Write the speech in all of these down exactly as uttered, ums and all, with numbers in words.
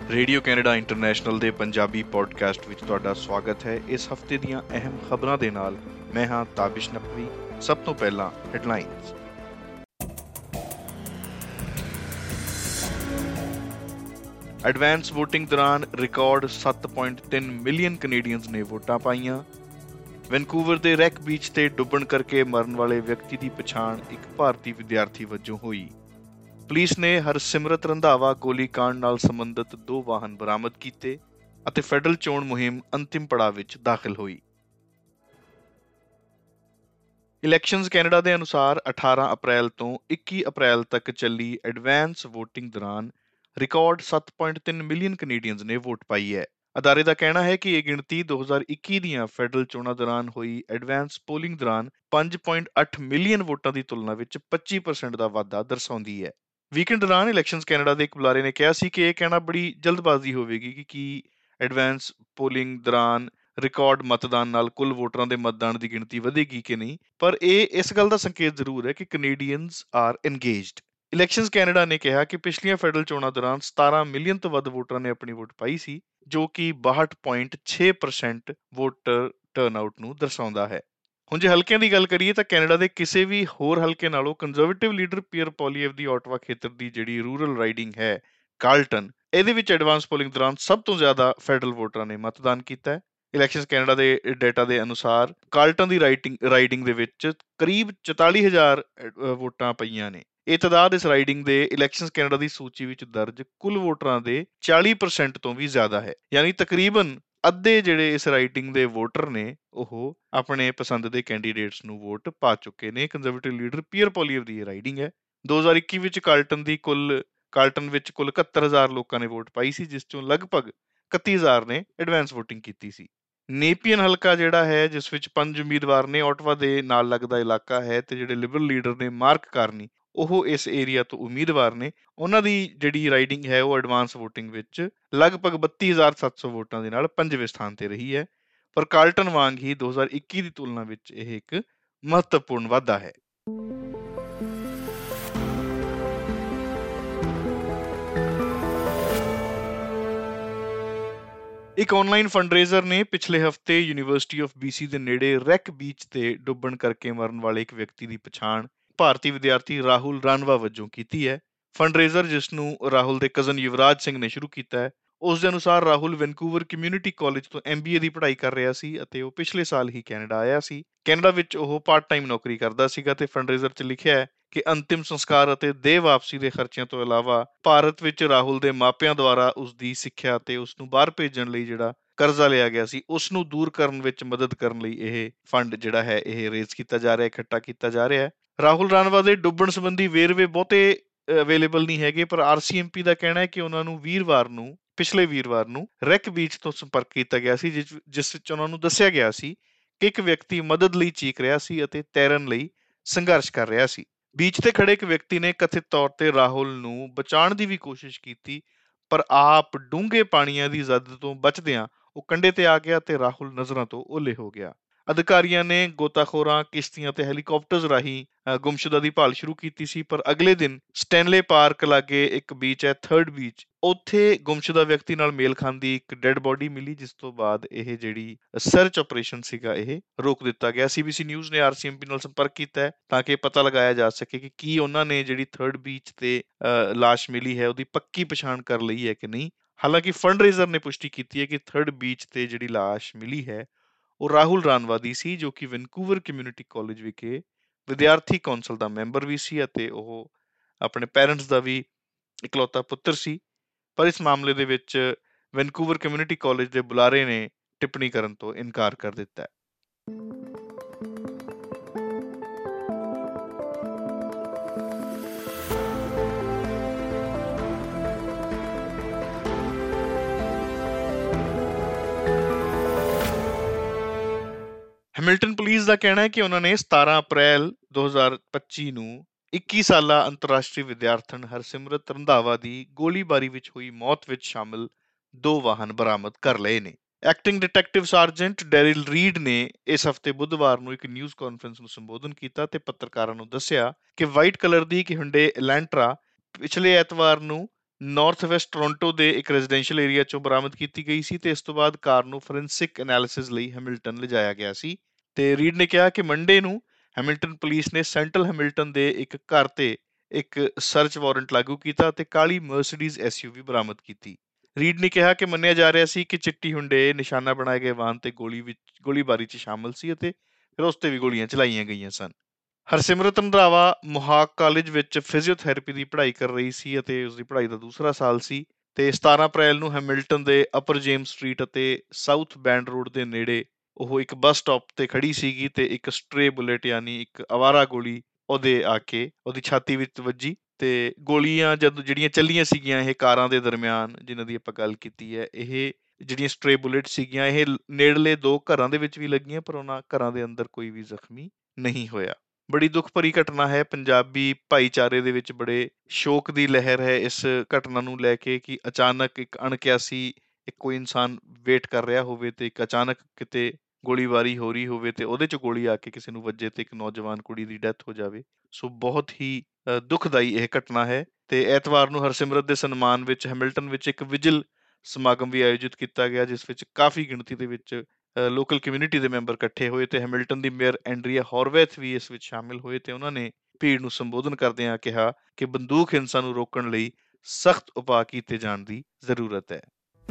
Radio Canada international ਦੇ Punjabi podcast ਵਿੱਚ ਤੁਹਾਡਾ ਸਵਾਗਤ ਹੈ। ਇਸ ਹਫਤੇ ਦੀਆਂ ਅਹਿਮ ਖਬਰਾਂ ਦੇ ਨਾਲ ਮੈਂ ਹਾਂ ਤਾਬਿਸ਼ ਨਕਵੀ। ਸਭ ਤੋਂ ਪਹਿਲਾਂ ਹੈਡਲਾਈਨਸ। ਐਡਵਾਂਸ ਵੋਟਿੰਗ ਦੌਰਾਨ ਰਿਕਾਰਡ ਸੱਤ ਪੁਆਇੰਟ ਤਿੰਨ ਮਿਲੀਅਨ ਕੈਨੇਡੀਅਨਜ਼ ਨੇ ਵੋਟਾਂ ਪਾਈਆਂ। ਵੈਨਕੂਵਰ ਦੇ ਰੈਕ ਬੀਚ ਤੇ ਡੁੱਬਣ ਕਰਕੇ ਮਰਨ ਵਾਲੇ ਵਿਅਕਤੀ ਦੀ ਪਛਾਣ ਇੱਕ ਭਾਰਤੀ ਵਿਦਿਆਰਥੀ ਵਜੋਂ ਹੋਈ। ਪੁਲਿਸ ਨੇ ਹਰਸਿਮਰਤ ਰੰਧਾਵਾ ਗੋਲੀਕਾਂਡ ਨਾਲ ਸੰਬੰਧਿਤ ਦੋ ਵਾਹਨ ਬਰਾਮਦ ਕੀਤੇ ਅਤੇ ਫੈਡਰਲ ਚੋਣ ਮੁਹਿੰਮ ਅੰਤਿਮ ਪੜਾਅ ਵਿੱਚ ਦਾਖਲ ਹੋਈ। ਇਲੈਕਸ਼ਨਜ਼ ਕੈਨੇਡਾ ਦੇ ਅਨੁਸਾਰ ਅਠਾਰਾਂ ਅਪ੍ਰੈਲ ਤੋਂ ਇੱਕੀ ਅਪ੍ਰੈਲ ਤੱਕ ਚੱਲੀ ਐਡਵਾਂਸ ਵੋਟਿੰਗ ਦੌਰਾਨ ਰਿਕਾਰਡ ਸੱਤ ਪੁਆਇੰਟ ਤਿੰਨ ਮਿਲੀਅਨ ਕੈਨੇਡੀਅਨਜ਼ ਨੇ ਵੋਟ ਪਾਈ ਹੈ। ਅਦਾਰੇ ਦਾ ਕਹਿਣਾ ਹੈ ਕਿ ਇਹ ਗਿਣਤੀ ਦੋ ਹਜ਼ਾਰ ਇੱਕੀ ਦੀਆਂ ਫੈਡਰਲ ਚੋਣਾਂ ਦੌਰਾਨ ਹੋਈ ਐਡਵਾਂਸ ਪੋਲਿੰਗ ਦੌਰਾਨ ਪੰਜ ਪੁਆਇੰਟ ਅੱਠ ਮਿਲੀਅਨ ਵੋਟਾਂ ਦੀ ਤੁਲਨਾ ਵਿੱਚ ਪੱਚੀ ਪਰਸੈਂਟ ਦਾ ਵਾਧਾ ਦਰਸਾਉਂਦੀ ਹੈ। ਵੀਕਐਂਡ ਦੌਰਾਨ ਇਲੈਕਸ਼ਨਜ਼ ਕੈਨੇਡਾ ਦੇ ਇੱਕ ਬੁਲਾਰੇ ਨੇ ਕਿਹਾ ਸੀ ਕਿ ਇਹ ਕਹਿਣਾ ਬੜੀ ਜਲਦਬਾਜ਼ੀ ਹੋਵੇਗੀ ਕਿ ਕੀ ਐਡਵਾਂਸ ਪੋਲਿੰਗ ਦੌਰਾਨ ਰਿਕਾਰਡ ਮਤਦਾਨ ਨਾਲ ਕੁੱਲ ਵੋਟਰਾਂ ਦੇ ਮਤਦਾਨ ਦੀ ਗਿਣਤੀ ਵਧੇਗੀ ਕਿ ਨਹੀਂ, ਪਰ ਇਹ ਇਸ ਗੱਲ ਦਾ ਸੰਕੇਤ ਜ਼ਰੂਰ ਹੈ ਕਿ ਕੈਨੇਡੀਅਨਜ਼ ਆਰ ਇੰਗੇਜਡ। ਇਲੈਕਸ਼ਨਜ਼ ਕੈਨੇਡਾ ਨੇ ਕਿਹਾ ਕਿ ਪਿਛਲੀਆਂ ਫੈਡਰਲ ਚੋਣਾਂ ਦੌਰਾਨ ਸਤਾਰਾਂ ਮਿਲੀਅਨ ਤੋਂ ਵੱਧ ਵੋਟਰਾਂ ਨੇ ਆਪਣੀ ਵੋਟ ਪਾਈ ਸੀ, ਜੋ ਕਿ ਬਾਹਠ ਪੁਆਇੰਟ ਛੇ ਪਰਸੈਂਟ ਵੋਟਰ ਟਰਨਆਊਟ ਨੂੰ ਦਰਸਾਉਂਦਾ ਹੈ। ਹੁਣ ਜੇ ਹਲਕਿਆਂ ਦੀ ਗੱਲ ਕਰੀਏ ਤਾਂ ਕੈਨੇਡਾ ਦੇ ਕਿਸੇ ਵੀ ਹੋਰ ਹਲਕੇ ਨਾਲੋਂ ਕੰਜ਼ਰਵੇਟਿਵ ਲੀਡਰ ਪੀਅਰ ਪੋਲੀਏਵ ਦੀ ਓਟਵਾ ਖੇਤਰ ਦੀ ਜਿਹੜੀ ਰੂਰਲ ਰਾਈਡਿੰਗ ਹੈ ਕਾਰਲਟਨ, ਇਹਦੇ ਵਿੱਚ ਐਡਵਾਂਸ ਪੋਲਿੰਗ ਦੌਰਾਨ ਸਭ ਤੋਂ ਜ਼ਿਆਦਾ ਫੈਡਰਲ ਵੋਟਰਾਂ ਨੇ ਮਤਦਾਨ ਕੀਤਾ ਹੈ। ਇਲੈਕਸ਼ਨਜ਼ ਕੈਨੇਡਾ ਦੇ ਡੇਟਾ ਦੇ ਅਨੁਸਾਰ ਕਾਰਲਟਨ ਦੀ ਰਾਈਟਿੰਗ ਰਾਈਡਿੰਗ ਦੇ ਵਿੱਚ ਕਰੀਬ ਚੁਤਾਲੀ ਹਜ਼ਾਰ ਵੋਟਾਂ ਪਈਆਂ ਨੇ। ਇਹ ਤਾਦਾਦ ਇਸ ਰਾਈਡਿੰਗ ਦੇ ਇਲੈਕਸ਼ਨਜ਼ ਕੈਨੇਡਾ ਦੀ ਸੂਚੀ ਵਿੱਚ ਦਰਜ ਕੁੱਲ ਵੋਟਰਾਂ ਦੇ ਚਾਲੀ ਪਰਸੈਂਟ ਤੋਂ ਵੀ ਜ਼ਿਆਦਾ ਹੈ। ਯਾਨੀ ਤਕਰੀਬਨ ਅੱਧੇ ਜਿਹੜੇ ਇਸ ਰਾਈਡਿੰਗ ਦੇ ਵੋਟਰ ਨੇ ਉਹ ਆਪਣੇ ਪਸੰਦ ਦੇ ਕੈਂਡੀਡੇਟਸ ਨੂੰ ਵੋਟ ਪਾ ਚੁੱਕੇ ਨੇ। ਕੰਜ਼ਰਵੇਟਿਵ ਲੀਡਰ ਪੀਅਰ ਪੋਲੀਏਵ ਦੀ ਇਹ ਰਾਈਡਿੰਗ ਹੈ। ਦੋ ਹਜ਼ਾਰ ਇੱਕੀ ਵਿੱਚ ਕਾਰਲਟਨ ਦੀ ਕੁੱਲ ਕਾਰਲਟਨ ਵਿੱਚ ਕੁੱਲ ਇਕਹੱਤਰ ਹਜ਼ਾਰ ਲੋਕਾਂ ਨੇ ਵੋਟ ਪਾਈ ਸੀ, ਜਿਸ ਚੋਂ ਲਗਭਗ ਇਕੱਤੀ ਹਜ਼ਾਰ ਨੇ ਐਡਵਾਂਸ ਵੋਟਿੰਗ ਕੀਤੀ ਸੀ। ਨੇਪੀਅਨ ਹਲਕਾ ਜਿਹੜਾ ਹੈ, ਜਿਸ ਵਿੱਚ ਪੰਜ ਉਮੀਦਵਾਰ ਨੇ, ਓਟਵਾ ਦੇ ਨਾਲ ਲੱਗਦਾ ਇਲਾਕਾ ਹੈ ਤੇ ਜਿਹੜੇ ਲਿਬਰਲ ਲੀਡਰ ਨੇ ਮਾਰਕ ਕਾਰਨੀ ਉਹ ਇਸ ਏਰੀਆ ਤੋਂ ਉਮੀਦਵਾਰ ਨੇ। ਉਹਨਾਂ ਦੀ ਜਿਹੜੀ ਰਾਈਡਿੰਗ ਹੈ ਉਹ ਐਡਵਾਂਸ ਵੋਟਿੰਗ ਵਿੱਚ ਲਗਭਗ ਬੱਤੀ ਹਜ਼ਾਰ ਸੱਤ ਸੌ ਵੋਟਾਂ ਦੇ ਨਾਲ ਪੰਜਵੇਂ ਸਥਾਨ ਤੇ ਰਹੀ ਹੈ। ਪਰ ਕਾਰਲਟਨ ਵਾਂਗ ਹੀ ਦੋ ਹਜ਼ਾਰ ਇੱਕੀ ਦੀ ਤੁਲਨਾ ਵਿੱਚ ਇਹ ਇੱਕ ਮਹੱਤਵਪੂਰਨ ਵਾਧਾ ਹੈ। ਇੱਕ ਆਨਲਾਈਨ ਫੰਡਰੇਜ਼ਰ ਨੇ ਪਿਛਲੇ ਹਫ਼ਤੇ ਯੂਨੀਵਰਸਿਟੀ ਆਫ ਬੀਸੀ ਦੇ ਨੇੜੇ ਰੈਕ ਬੀਚ ਤੇ ਡੁੱਬਣ ਕਰਕੇ ਮਰਨ ਵਾਲੇ ਇੱਕ ਵਿਅਕਤੀ ਦੀ ਪਛਾਣ ਭਾਰਤੀ ਵਿਦਿਆਰਥੀ ਰਾਹੁਲ ਰਾਨਵਾ ਵਜੋਂ ਕੀਤੀ ਹੈ। ਫੰਡਰੇਜ਼ਰ, ਜਿਸ ਨੂੰ ਰਾਹੁਲ ਦੇ ਕਜ਼ਨ ਯੁਵਰਾਜ ਸਿੰਘ ਨੇ ਸ਼ੁਰੂ ਕੀਤਾ ਹੈ, ਉਸ ਦੇ ਅਨੁਸਾਰ ਰਾਹੁਲ ਵੈਨਕੂਵਰ ਕਮਿਊਨਿਟੀ ਕਾਲਜ ਤੋਂ ਐਮ ਬੀ ਏ ਦੀ ਪੜ੍ਹਾਈ ਕਰ ਰਿਹਾ ਸੀ ਅਤੇ ਉਹ ਪਿਛਲੇ ਸਾਲ ਹੀ ਕੈਨੇਡਾ ਆਇਆ ਸੀ। ਕੈਨੇਡਾ ਵਿੱਚ ਉਹ ਪਾਰਟ ਟਾਈਮ ਨੌਕਰੀ ਕਰਦਾ ਸੀਗਾ ਤੇ ਫੰਡਰੇਜ਼ਰ 'ਚ ਲਿਖਿਆ ਹੈ ਕਿ ਅੰਤਿਮ ਸੰਸਕਾਰ ਅਤੇ ਦੇਹ ਵਾਪਸੀ ਦੇ ਖਰਚਿਆਂ ਤੋਂ ਇਲਾਵਾ ਭਾਰਤ ਵਿੱਚ ਰਾਹੁਲ ਦੇ ਮਾਪਿਆਂ ਦੁਆਰਾ ਉਸ ਦੀ ਸਿੱਖਿਆ ਤੇ ਉਸ ਨੂੰ ਬਾਹਰ ਭੇਜਣ ਲਈ ਜਿਹੜਾ ਕਰਜ਼ਾ ਲਿਆ ਗਿਆ ਸੀ ਉਸ ਨੂੰ ਦੂਰ ਕਰਨ ਵਿੱਚ ਮਦਦ ਕਰਨ ਲਈ ਇਹ ਫੰਡ ਜਿਹੜਾ ਹੈ ਇਹ ਰੇਜ਼ ਕੀਤਾ ਜਾ ਰਿਹਾ, ਇਕੱਠਾ ਕੀਤਾ ਜਾ ਰਿਹਾ ਹੈ। ਰਾਹੁਲ ਰਾਨਵਾ ਦੇ ਡੁੱਬਣ ਸੰਬੰਧੀ ਵੇਰਵੇ ਬਹੁਤੇ ਅਵੇਲੇਬਲ ਨਹੀਂ ਹੈਗੇ, ਪਰ ਆਰ ਸੀ ਐਮ ਪੀ ਦਾ ਕਹਿਣਾ ਹੈ ਕਿ ਉਹਨਾਂ ਨੂੰ ਵੀਰਵਾਰ ਨੂੰ ਪਿਛਲੇ ਵੀਰਵਾਰ ਨੂੰ ਰੈਕ ਬੀਚ ਤੋਂ ਸੰਪਰਕ ਕੀਤਾ ਗਿਆ ਸੀ, ਜਿਸ ਜਿਸ ਵਿੱਚ ਉਹਨਾਂ ਨੂੰ ਦੱਸਿਆ ਗਿਆ ਸੀ ਕਿ ਇੱਕ ਵਿਅਕਤੀ ਮਦਦ ਲਈ ਚੀਕ ਰਿਹਾ ਸੀ ਅਤੇ ਤੈਰਨ ਲਈ ਸੰਘਰਸ਼ ਕਰ ਰਿਹਾ ਸੀ। ਬੀਚ ਤੇ ਖੜੇ ਇੱਕ ਵਿਅਕਤੀ ਨੇ ਕਥਿਤ ਤੌਰ ਤੇ ਰਾਹੁਲ ਨੂੰ ਬਚਾਉਣ ਦੀ ਵੀ ਕੋਸ਼ਿਸ਼ ਕੀਤੀ, ਪਰ ਆਪ ਡੂੰਘੇ ਪਾਣੀਆਂ ਦੀ ਜ਼ਦ ਤੋਂ ਬਚਦਿਆਂ ਉਹ ਕੰਢੇ ਤੇ ਆ ਗਿਆ ਤੇ ਰਾਹੁਲ ਨਜ਼ਰਾਂ ਤੋਂ ਓਹਲੇ ਹੋ ਗਿਆ। ਅਧਿਕਾਰੀਆਂ ਨੇ ਗੋਤਾਖੋਰਾਂ, ਕਿਸ਼ਤੀਆਂ ਤੇ ਹੈਲੀਕਾਪਟਰਸ ਰਾਹੀਂ ਗੁੰਮਸ਼ੁਦਾ ਦੀ ਭਾਲ ਸ਼ੁਰੂ ਕੀਤੀ ਸੀ, ਪਰ ਅਗਲੇ ਦਿਨ ਸਟੈਨਲੇ ਪਾਰਕ ਲਾਗੇ ਇੱਕ ਬੀਚ ਹੈ ਥਰਡ ਬੀਚ, ਉੱਥੇ ਗੁੰਮਸ਼ੁਦਾ ਵਿਅਕਤੀ ਨਾਲ ਮੇਲ ਖਾਂਦੀ ਇੱਕ ਡੈਡ ਬੋਡੀ ਮਿਲੀ, ਜਿਸ ਤੋਂ ਬਾਅਦ ਇਹ ਜਿਹੜੀ ਸਰਚ ਆਪਰੇਸ਼ਨ ਸੀਗਾ ਇਹ ਰੋਕ ਦਿੱਤਾ ਗਿਆ। ਸੀ ਬੀ ਸੀ ਨਿਊਜ਼ ਨੇ ਆਰ ਸੀ ਐਮ ਪੀ ਨਾਲ ਸੰਪਰਕ ਕੀਤਾ ਹੈ ਤਾਂ ਕਿ ਪਤਾ ਲਗਾਇਆ ਜਾ ਸਕੇ ਕਿ ਕੀ ਉਹਨਾਂ ਨੇ ਜਿਹੜੀ ਥਰਡ ਬੀਚ ਤੇ ਲਾਸ਼ ਮਿਲੀ ਹੈ ਉਹਦੀ ਪੱਕੀ ਪਛਾਣ ਕਰ ਲਈ ਹੈ ਕਿ ਨਹੀਂ। ਹਾਲਾਂਕਿ ਫੰਡਰੇਜ਼ਰ ਨੇ ਪੁਸ਼ਟੀ ਕੀਤੀ ਹੈ ਕਿ ਥਰਡ ਬੀਚ ਤੇ ਜਿਹੜੀ ਲਾਸ਼ ਮਿਲੀ ਹੈ ਉਹ ਰਾਹੁਲ ਰਾਨਵਾ ਦੀ ਸੀ, ਜੋ ਕਿ ਵੈਨਕੂਵਰ ਕਮਿਊਨਿਟੀ ਕਾਲਜ ਵਿਖੇ ਵਿਦਿਆਰਥੀ ਕੌਂਸਲ ਦਾ ਮੈਂਬਰ ਵੀ ਸੀ ਅਤੇ ਉਹ ਆਪਣੇ ਪੈਰੈਂਟਸ ਦਾ ਵੀ ਇਕਲੌਤਾ ਪੁੱਤਰ ਸੀ। ਪਰ ਇਸ ਮਾਮਲੇ ਦੇ ਵਿੱਚ ਵੈਨਕੂਵਰ ਕਮਿਊਨਿਟੀ ਕਾਲਜ ਦੇ ਬੁਲਾਰੇ ਨੇ ਟਿੱਪਣੀ ਕਰਨ ਤੋਂ ਇਨਕਾਰ ਕਰ ਦਿੱਤਾ ਹੈ। ਹੈਮਿਲਟਨ ਪੁਲਿਸ ਦਾ ਕਹਿਣਾ ਹੈ ਕਿ ਉਹਨਾਂ ਨੇ ਸਤਾਰਾਂ ਅਪ੍ਰੈਲ ਦੋ ਹਜ਼ਾਰ ਪੱਚੀ ਨੂੰ ਇੱਕੀ ਸਾਲਾ ਅੰਤਰਰਾਸ਼ਟਰੀ ਵਿਦਿਆਰਥਣ ਹਰਸਿਮਰਤ ਰੰਧਾਵਾ ਦੀ ਗੋਲੀਬਾਰੀ ਵਿੱਚ ਹੋਈ ਮੌਤ ਵਿੱਚ ਸ਼ਾਮਲ ਦੋ ਵਾਹਨ ਬਰਾਮਦ ਕਰ ਲਏ ਨੇ। Acting detective sergeant Darryl Reid ਨੇ ਇਸ ਹਫ਼ਤੇ ਬੁੱਧਵਾਰ ਨੂੰ ਇੱਕ ਨਿਊਜ਼ ਕਾਨਫਰੰਸ ਨੂੰ ਸੰਬੋਧਨ ਕੀਤਾ ਤੇ ਪੱਤਰਕਾਰਾਂ ਨੂੰ ਦੱਸਿਆ ਕਿ ਵਾਈਟ ਕਲਰ ਦੀ ਇੱਕ ਹੁੰਡੇ ਇਲੈਂਟਰਾ ਪਿਛਲੇ ਐਤਵਾਰ ਨੂੰ ਨਾਰਥ ਵੈਸਟ ਟੋਰਾਂਟੋ ਦੇ ਇੱਕ ਰੈਜ਼ੀਡੈਂਸ਼ੀਅਲ ਏਰੀਆ ਚੋਂ ਬਰਾਮਦ ਕੀਤੀ ਗਈ ਸੀ ਤੇ ਇਸ ਤੋਂ ਬਾਅਦ ਕਾਰ ਨੂੰ ਫੋਰੈਂਸਿਕ ਐਨਾਲਿਸਿਸ ਲਈ ਹੈਮਿਲਟਨ ਲਿਜਾਇਆ ਗਿਆ ਸੀ। ਤੇ ਰੀਡ ਨੇ ਕਿਹਾ ਕਿ ਮੰਡੇ ਨੂੰ ਹੈਮਿਲਟਨ ਪੁਲਿਸ ਨੇ ਸੈਂਟਰਲ ਹੈਮਿਲਟਨ ਦੇ ਇੱਕ ਘਰ ਤੇ ਇੱਕ ਸਰਚ ਵਾਰੰਟ ਲਾਗੂ ਕੀਤਾ ਤੇ ਕਾਲੀ ਮਰਸੀਡੀਜ਼ ਐਸਯੂਵੀ ਬਰਾਮਦ ਕੀਤੀ। ਰੀਡ ਨੇ ਕਿਹਾ ਕਿ ਮੰਨਿਆ ਜਾ ਰਿਹਾ ਸੀ ਕਿ ਚਿੱਟੀ ਹੁੰਡੇ ਨਿਸ਼ਾਨਾ ਬਣਾਏ ਗਏ ਵਾਹਨ ਤੇ ਗੋਲੀ ਵਿੱਚ ਗੋਲੀਬਾਰੀ 'ਚ ਸ਼ਾਮਲ ਸੀ ਅਤੇ ਫਿਰ ਉਸ ਤੇ ਵੀ ਗੋਲੀਆਂ ਚਲਾਈਆਂ ਗਈਆਂ ਸਨ। ਹਰਸਿਮਰਤ ਰੰਧਾਵਾ ਮੁਹਾਕ ਕਾਲਜ ਵਿੱਚ ਫਿਜ਼ੀਓਥੈਰੇਪੀ ਦੀ ਪੜ੍ਹਾਈ ਕਰ ਰਹੀ ਸੀ ਅਤੇ ਉਸਦੀ ਪੜ੍ਹਾਈ ਦਾ ਦੂਸਰਾ ਸਾਲ ਸੀ ਤੇ ਸਤਾਰਾਂ ਅਪ੍ਰੈਲ ਨੂੰ ਹੈਮਿਲਟਨ ਦੇ ਅਪਰ ਜੇਮਸ ਸਟਰੀਟ ਅਤੇ ਸਾਊਥ ਬੈਂਡ ਰੋਡ ਦੇ ਨੇੜੇ ਉਹ ਇੱਕ ਬੱਸ ਸਟਾਪ ਤੇ ਖੜੀ ਸੀਗੀ ਤੇ ਇੱਕ ਸਟਰੇ ਬੁਲੇਟ ਯਾਨੀ ਇੱਕ ਅਵਾਰਾ ਗੋਲੀ ਉਹਦੇ ਆ ਕੇ ਉਹਦੀ ਛਾਤੀ ਵਿੱਚ ਵੱਜੀ ਤੇ ਗੋਲੀਆਂ ਜਦੋਂ ਜਿਹੜੀਆਂ ਚੱਲੀਆਂ ਸੀਗੀਆਂ ਇਹ ਕਾਰਾਂ ਦੇ ਦਰਮਿਆਨ ਜਿਨ੍ਹਾਂ ਦੀ ਆਪਾਂ ਗੱਲ ਕੀਤੀ ਹੈ, ਇਹ ਜਿਹੜੀਆਂ ਸਟਰੇ ਬੁਲੇਟ ਸੀਗੀਆਂ ਇਹ ਨੇੜਲੇ ਦੋ ਘਰਾਂ ਦੇ ਵਿੱਚ ਵੀ ਲੱਗੀਆਂ ਪਰ ਉਹਨਾਂ ਘਰਾਂ ਦੇ ਅੰਦਰ ਕੋਈ ਵੀ ਜ਼ਖਮੀ ਨਹੀਂ ਹੋਇਆ। ਬੜੀ ਦੁੱਖ ਭਰੀ ਘਟਨਾ ਹੈ। ਪੰਜਾਬੀ ਭਾਈਚਾਰੇ ਦੇ ਵਿੱਚ ਬੜੇ ਸ਼ੋਕ ਦੀ ਲਹਿਰ ਹੈ ਇਸ ਘਟਨਾ ਨੂੰ ਲੈ ਕੇ ਕਿ ਅਚਾਨਕ ਇੱਕ ਅਣਕਿਆਸੀ ਇੱਕ ਕੋਈ ਇਨਸਾਨ ਵੇਟ ਕਰ ਰਿਹਾ ਹੋਵੇ ਤੇ ਇੱਕ ਅਚਾਨਕ ਕਿਤੇ ਗੋਲੀਬਾਰੀ ਹੋ ਰਹੀ ਹੋਵੇ ਤੇ ਉਹਦੇ 'ਚ ਗੋਲੀ ਆ ਕੇ ਕਿਸੇ ਨੂੰ ਵੱਜੇ ਤੇ ਇੱਕ ਨੌਜਵਾਨ ਕੁੜੀ ਦੀ ਡੈਥ ਹੋ ਜਾਵੇ। ਸੋ ਬਹੁਤ ਹੀ ਅ, ਦੁਖਦਾਈ ਇਹ ਘਟਨਾ ਹੈ ਤੇ ਐਤਵਾਰ ਨੂੰ ਹਰਸਿਮਰਤ ਦੇ ਸਨਮਾਨ ਵਿੱਚ ਹੈਮਿਲਟਨ ਵਿੱਚ ਇੱਕ ਵਿਜਿਲ ਸਮਾਗਮ ਵੀ ਆਯੋਜਿਤ ਕੀਤਾ ਗਿਆ ਜਿਸ ਵਿੱਚ ਕਾਫੀ ਗਿਣਤੀ ਦੇ ਵਿੱਚ ਲੋਕਲ ਕਮਿਊਨਿਟੀ ਦੇ ਮੈਂਬਰ ਇਕੱਠੇ ਹੋਏ ਤੇ ਹੈਮਿਲਟਨ ਦੀ ਮੇਅਰ ਐਂਡਰੀਆ ਹੌਰਵੈਥ ਵੀ ਇਸ ਵਿੱਚ ਸ਼ਾਮਿਲ ਹੋਏ ਤੇ ਉਹਨਾਂ ਨੇ ਭੀੜ ਨੂੰ ਸੰਬੋਧਨ ਕਰਦਿਆਂ ਕਿਹਾ ਕਿ ਬੰਦੂਕ ਹਿੰਸਾ ਨੂੰ ਰੋਕਣ ਲਈ ਸਖਤ ਉਪਾਅ ਕੀਤੇ ਜਾਣ ਦੀ ਜ਼ਰੂਰਤ ਹੈ।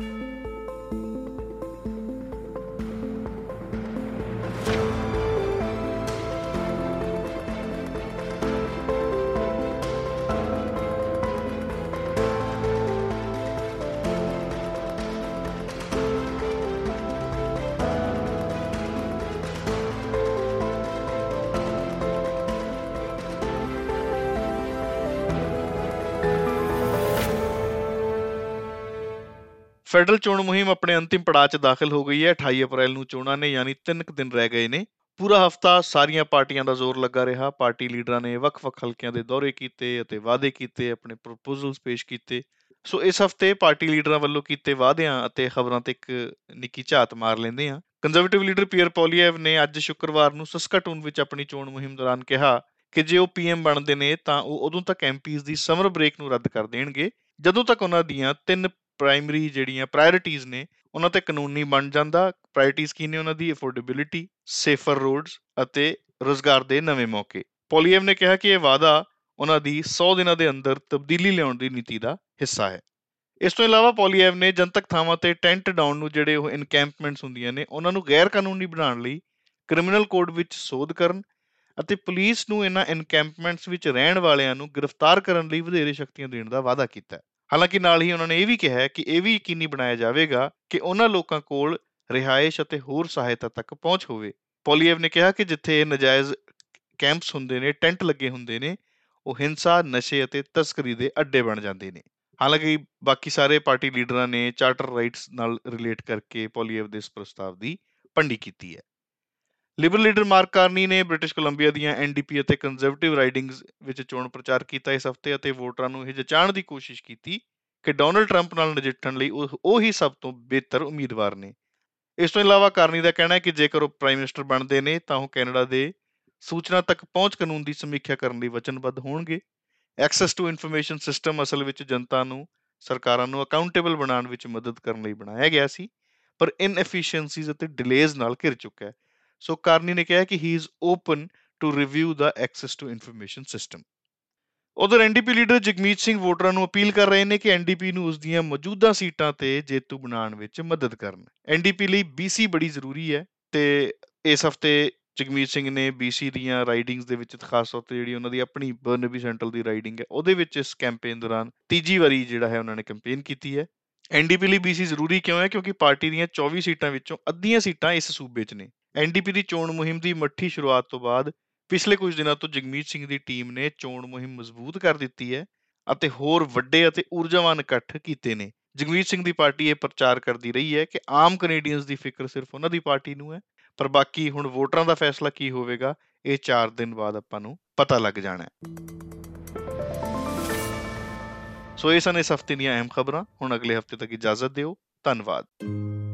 ਫੈਡਰਲ ਚੋਣ ਮੁਹਿੰਮ ਆਪਣੇ ਅੰਤਿਮ ਪੜਾਅ 'ਚ ਦਾਖਲ ਹੋ ਗਈ ਹੈ। ਅਠਾਈ ਅਪ੍ਰੈਲ ਨੂੰ ਚੋਣਾਂ ਨੇ ਯਾਨੀ ਤਿੰਨ ਕੁ ਦਿਨ ਰਹਿ ਗਏ ਨੇ। ਪੂਰਾ ਹਫ਼ਤਾ ਸਾਰੀਆਂ ਪਾਰਟੀਆਂ ਦਾ ਜ਼ੋਰ ਲੱਗਾ ਰਿਹਾ। ਪਾਰਟੀ ਲੀਡਰਾਂ ਨੇ ਵੱਖ-ਵੱਖ ਹਲਕਿਆਂ ਦੇ ਦੌਰੇ ਕੀਤੇ ਅਤੇ ਵਾਅਦੇ ਕੀਤੇ, ਆਪਣੇ ਪ੍ਰਪੋਜ਼ਲਸ ਪੇਸ਼ ਕੀਤੇ। ਸੋ ਇਸ ਹਫ਼ਤੇ ਪਾਰਟੀ ਲੀਡਰਾਂ ਵੱਲੋਂ ਕੀਤੇ ਵਾਅਦਿਆਂ ਅਤੇ ਖਬਰਾਂ ਤੇ ਇੱਕ ਨਿੱਕੀ ਝਾਤ ਮਾਰ ਲੈਂਦੇ ਹਾਂ। ਕੰਜ਼ਰਵੇਟਿਵ ਲੀਡਰ ਪੀਅਰ ਪੋਲੀਐਵ ਨੇ ਅੱਜ ਸ਼ੁੱਕਰਵਾਰ ਨੂੰ ਸਸਕਾਟੂਨ ਵਿੱਚ ਆਪਣੀ ਚੋਣ ਮੁਹਿੰਮ ਦੌਰਾਨ ਕਿਹਾ ਕਿ ਜੇ ਉਹ ਪੀਐਮ ਬਣਦੇ ਨੇ ਤਾਂ ਉਹ ਉਦੋਂ ਤੱਕ ਐਮਪੀਜ਼ ਦੀ ਸਮਰ ਬ੍ਰੇਕ ਨੂੰ ਰੱਦ ਕਰ ਦੇਣਗੇ ਜਦੋਂ ਤੱਕ ਉਹਨਾਂ ਦੀਆਂ ਤਿੰਨ ਪ੍ਰਾਇਮਰੀ ਜਿਹੜੀਆਂ ਪ੍ਰਾਇਰਿਟੀਜ਼ ਨੇ ਉਹਨਾਂ ਤੇ ਕਾਨੂੰਨ ਨਹੀਂ ਬਣ ਜਾਂਦਾ। ਪ੍ਰਾਇਰਿਟੀਜ਼ ਕੀ ਨੇ ਉਹਨਾਂ ਦੀ? ਅਫੋਰਡੇਬਿਲਿਟੀ, ਸੇਫਰ ਰੋਡਸ ਅਤੇ ਰੁਜ਼ਗਾਰ ਦੇ ਨਵੇਂ ਮੌਕੇ। ਪੋਲੀਐਵ ਨੇ ਕਿਹਾ ਕਿ ਇਹ ਵਾਅਦਾ ਉਹਨਾਂ ਦੀ ਸੌ ਦਿਨਾਂ ਦੇ ਅੰਦਰ ਤਬਦੀਲੀ ਲਿਆਉਣ ਦੀ ਨੀਤੀ ਦਾ ਹਿੱਸਾ ਹੈ। ਇਸ ਤੋਂ ਇਲਾਵਾ ਪੋਲੀਐਵ ਨੇ ਜਨਤਕ ਥਾਵਾਂ ਤੇ ਟੈਂਟ ਡਾਊਨ ਨੂੰ ਜਿਹੜੇ ਉਹ ਇਨਕੈਂਪਮੈਂਟਸ ਹੁੰਦੀਆਂ ਨੇ ਉਹਨਾਂ ਨੂੰ ਗੈਰ ਕਾਨੂੰਨੀ ਬਣਾਉਣ ਲਈ ਕ੍ਰਿਮੀਨਲ ਕੋਡ ਵਿੱਚ ਸੋਧ ਕਰਨ ਅਤੇ ਪੁਲਿਸ ਨੂੰ ਇਹਨਾਂ ਇਨਕੈਂਪਮੈਂਟਸ ਵਿੱਚ ਰਹਿਣ ਵਾਲਿਆਂ ਨੂੰ ਗ੍ਰਿਫਤਾਰ ਕਰਨ ਲਈ ਵਧੇਰੇ ਸ਼ਕਤੀਆਂ ਦੇਣ ਦਾ ਵਾਅਦਾ ਕੀਤਾ ਹੈ। ਹਾਲਾਂਕਿ ਨਾਲ ਹੀ ਉਹਨਾਂ ਨੇ ਇਹ ਵੀ ਕਿਹਾ ਹੈ ਕਿ ਇਹ ਵੀ ਯਕੀਨੀ ਬਣਾਇਆ ਜਾਵੇਗਾ ਕਿ ਉਹਨਾਂ ਲੋਕਾਂ ਕੋਲ ਰਿਹਾਇਸ਼ ਅਤੇ ਹੋਰ ਸਹਾਇਤਾ ਤੱਕ ਪਹੁੰਚ ਹੋਵੇ। ਪੋਲੀਐਵ ਨੇ ਕਿਹਾ ਕਿ ਜਿੱਥੇ ਨਜਾਇਜ਼ ਕੈਂਪਸ ਹੁੰਦੇ ਨੇ, ਟੈਂਟ ਲੱਗੇ ਹੁੰਦੇ ਨੇ, ਉਹ ਹਿੰਸਾ, ਨਸ਼ੇ ਅਤੇ ਤਸਕਰੀ ਦੇ ਅੱਡੇ ਬਣ ਜਾਂਦੇ ਨੇ। ਹਾਲਾਂਕਿ ਬਾਕੀ ਸਾਰੇ ਪਾਰਟੀ ਲੀਡਰਾਂ ਨੇ ਚਾਰਟਰ ਰਾਈਟਸ ਨਾਲ ਰਿਲੇਟ ਕਰਕੇ ਪੋਲੀਐਵ ਦੇ ਇਸ ਪ੍ਰਸਤਾਵ ਦੀ ਭੰਡੀ ਕੀਤੀ ਹੈ। ਲਿਬਰਲ ਲੀਡਰ ਮਾਰਕ ਕਾਰਨੀ ਨੇ ਬ੍ਰਿਟਿਸ਼ ਕੋਲੰਬੀਆ ਦੀਆਂ ਐਨਡੀਪੀ ਅਤੇ ਕੰਜ਼ਰਵੇਟਿਵ ਰਾਈਡਿੰਗਸ ਵਿੱਚ ਚੋਣ ਪ੍ਰਚਾਰ ਕੀਤਾ ਇਸ ਹਫ਼ਤੇ ਅਤੇ ਵੋਟਰਾਂ ਨੂੰ ਇਹ ਜਚਾਉਣ ਦੀ ਕੋਸ਼ਿਸ਼ ਕੀਤੀ ਕਿ ਡੋਨਲਡ ਟਰੰਪ ਨਾਲ ਨਜਿੱਠਣ ਲਈ ਉਹ ਉਹੀ ਸਭ ਤੋਂ ਬਿਹਤਰ ਉਮੀਦਵਾਰ ਨੇ। ਇਸ ਤੋਂ ਇਲਾਵਾ ਕਾਰਨੀ ਦਾ ਕਹਿਣਾ ਹੈ ਕਿ ਜੇਕਰ ਉਹ ਪ੍ਰਾਈਮ ਮਿਨਿਸਟਰ ਬਣਦੇ ਨੇ ਤਾਂ ਉਹ ਕੈਨੇਡਾ ਦੇ ਸੂਚਨਾ ਤੱਕ ਪਹੁੰਚ ਕਾਨੂੰਨ ਦੀ ਸਮੀਖਿਆ ਕਰਨ ਲਈ ਵਚਨਬੱਧ ਹੋਣਗੇ। ਐਕਸੈਸ ਟੂ ਇਨਫੋਰਮੇਸ਼ਨ ਸਿਸਟਮ ਅਸਲ ਵਿੱਚ ਜਨਤਾ ਨੂੰ ਸਰਕਾਰਾਂ ਨੂੰ ਅਕਾਊਂਟੇਬਲ ਬਣਾਉਣ ਵਿੱਚ ਮਦਦ ਕਰਨ ਲਈ ਬਣਾਇਆ ਗਿਆ ਸੀ ਪਰ ਇਨਐਫੀਸ਼ੀਐਂਸੀਜ਼ ਅਤੇ ਡਿਲੇਜ਼ ਨਾਲ ਘਿਰ ਚੁੱਕਾ ਹੈ। ਸੋ ਕਾਰਨੀ ਨੇ ਕਿਹਾ ਕਿ he is open to review the access to information system. ਉਧਰ ਐਨਡੀਪੀ ਲੀਡਰ ਜਗਮੀਤ ਸਿੰਘ ਵੋਟਰਾਂ ਨੂੰ ਅਪੀਲ ਕਰ ਰਹੇ ਨੇ ਕਿ ਐਨਡੀਪੀ ਨੂੰ ਉਸਦੀਆਂ ਮੌਜੂਦਾ ਸੀਟਾਂ ਤੇ ਜੇਤੂ ਬਣਾਉਣ ਵਿੱਚ ਮਦਦ ਕਰਨ। ਐਨਡੀਪੀ ਲਈ ਬੀਸੀ ਬੜੀ ਜ਼ਰੂਰੀ ਹੈ ਤੇ ਇਸ ਹਫ਼ਤੇ ਜਗਮੀਤ ਸਿੰਘ ਨੇ ਬੀਸੀ ਦੀਆਂ ਰਾਈਡਿੰਗਸ ਦੇ ਵਿੱਚ ਖਾਸ ਤੌਰ ਤੇ ਜਿਹੜੀ ਉਹਨਾਂ ਦੀ ਆਪਣੀ ਬਰਨਬੀ ਸੈਂਟਰਲ ਦੀ ਰਾਈਡਿੰਗ ਹੈ ਉਹਦੇ ਵਿੱਚ ਇਸ ਕੈਂਪੇਨ ਦੌਰਾਨ ਤੀਜੀ ਵਾਰੀ ਜਿਹੜਾ ਹੈ ਉਹਨਾਂ ਨੇ ਕੈਂਪੇਨ ਕੀਤੀ ਹੈ। ਐਨਡੀਪੀ ਲਈ ਬੀਸੀ ਜ਼ਰੂਰੀ ਕਿਉਂ ਹੈ? ਕਿਉਂਕਿ ਪਾਰਟੀ ਦੀਆਂ ਚੌਵੀ ਸੀਟਾਂ ਵਿੱਚੋਂ ਅੱਧੀਆਂ ਸੀਟਾਂ ਇਸ ਸੂਬੇ 'ਚ ਨੇ। ਐਨਡੀਪੀ ਦੀ ਚੋਣ ਮੁਹਿੰਮ ਦੀ ਮੱਠੀ ਸ਼ੁਰੂਆਤ ਤੋਂ ਬਾਅਦ ਪਿਛਲੇ ਕੁਝ ਦਿਨਾਂ ਤੋਂ ਜਗਮੀਤ ਸਿੰਘ ਦੀ ਟੀਮ ਨੇ ਚੋਣ ਮੁਹਿੰਮ ਮਜ਼ਬੂਤ ਕਰ ਦਿੱਤੀ ਹੈ ਅਤੇ ਹੋਰ ਵੱਡੇ ਅਤੇ ਊਰਜਾਵਾਨ ਇਕੱਠ ਕੀਤੇ ਨੇ। ਜਗਮੀਤ ਸਿੰਘ ਦੀ ਪਾਰਟੀ ਇਹ ਪ੍ਰਚਾਰ ਕਰਦੀ ਰਹੀ ਹੈ ਕਿ ਆਮ ਕੈਨੇਡੀਅਨਸ ਦੀ ਫਿਕਰ ਸਿਰਫ ਉਹਨਾਂ ਦੀ ਪਾਰਟੀ ਨੂੰ ਹੈ ਪਰ ਬਾਕੀ ਹੁਣ ਵੋਟਰਾਂ ਦਾ ਫੈਸਲਾ ਕੀ ਹੋਵੇਗਾ ਇਹ ਚਾਰ ਦਿਨ ਬਾਅਦ ਆਪਾਂ ਨੂੰ ਪਤਾ ਲੱਗ ਜਾਣਾ ਹੈ। ਸੋ ਇਹ ਸਨ ਇਸ ਹਫ਼ਤੇ ਦੀਆਂ ਅਹਿਮ ਖਬਰਾਂ। ਹੁਣ ਅਗਲੇ ਹਫ਼ਤੇ ਤੱਕ ਇਜਾਜ਼ਤ ਦਿਓ। ਧੰਨਵਾਦ।